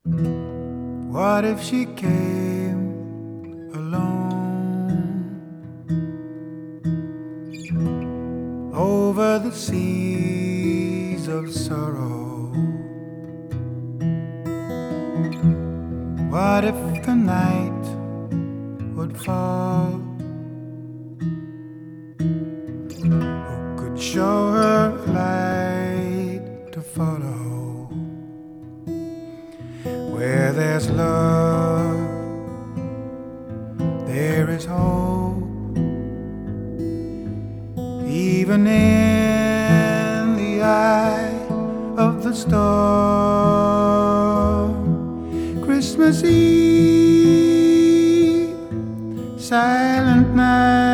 What if she came alone over the seas of sorrow? What if the night would fall? Who could show her light to follow? Where there's love, there is hope. Even in the eye of the storm. Christmas Eve, silent night,